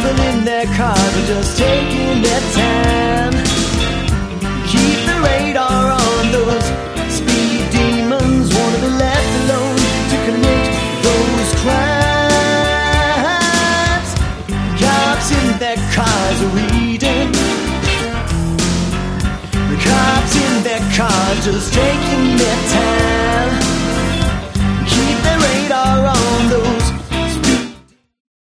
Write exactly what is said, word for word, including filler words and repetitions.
People in their cars are just taking their time. Keep the radar on, those speed demons wanna be left alone to commit those crimes. Cops in their cars are reading. The cops in their cars just taking their time.